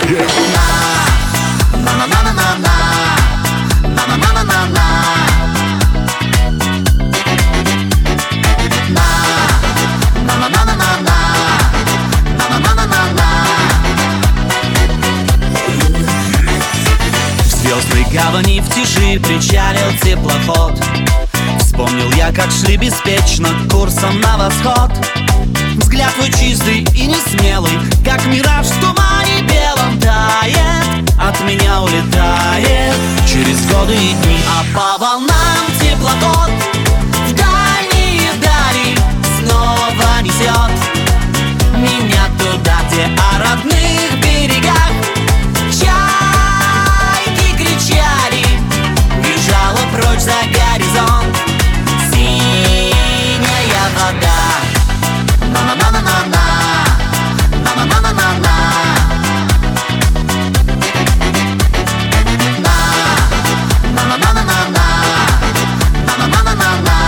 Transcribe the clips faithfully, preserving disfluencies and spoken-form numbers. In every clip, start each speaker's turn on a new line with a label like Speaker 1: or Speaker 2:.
Speaker 1: Гавани в тиши причалил теплоход. Вспомнил я, как шли беспечно курсом на восход. Взгляд твой чистый и несмелый, как мираж в тумане белом тает, от меня улетает через годы и дни. А по волнам теплоход в дальние дали снова несет меня туда, где о родных берегах бежала прочь за горизонт синяя вода. На-на-на-на-на-на, на-на-на-на-на-на, на-на-на-на-на-на, на-на-на-на-на-на.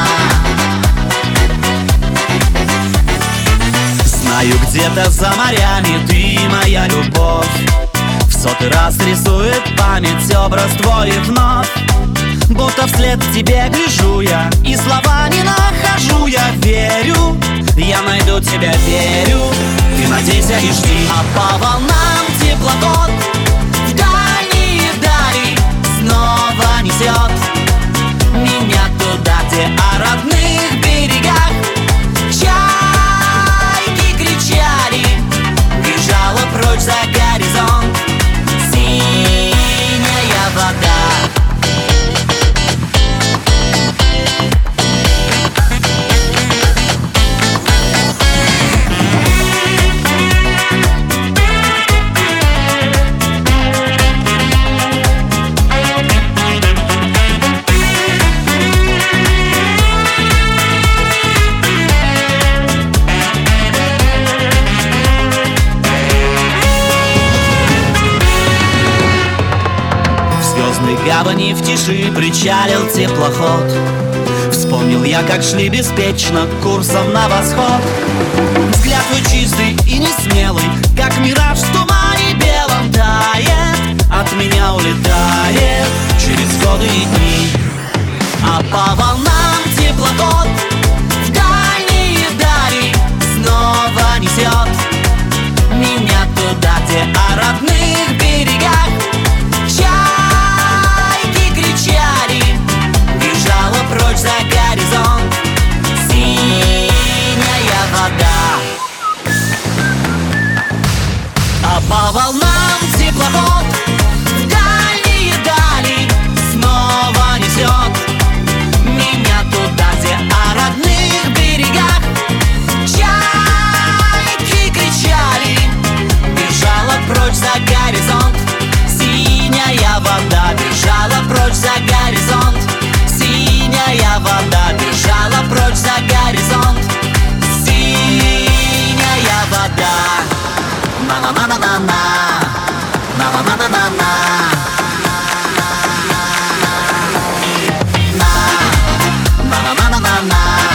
Speaker 1: Знаю, где-то за морями ты, моя любовь, в сотый раз рисует память образ твой вновь. Будто вслед тебе гляжу я, и слова не нахожу. Я верю, я найду тебя, верю. Ты надейся и жди. А по волнам теплоход в дальние дали снова несет меня туда, где о родных берегах чайки кричали. Бежала прочь за горизонт синяя вода. Гавани в тиши причалил теплоход. Вспомнил я, как шли беспечно курсом на восход. Взгляд твой чистый и несмелый, как мираж в тумане белом тает, от меня улетает через годы и дни. А по волнам теплоход в дальние дали снова несет меня туда, где о родных берегах бежала прочь за горизонт синяя вода. А по волнам теплоход в дальние дали снова несет меня туда, где о родных берегах чайки кричали. Бежала прочь за горизонт синяя вода. Бежала прочь за горизонт синяя вода. Бежала прочь за горизонт синяя вода. На-на-на-на-на-на, на-на-на-на-на-на, на-на-на-на-на-на.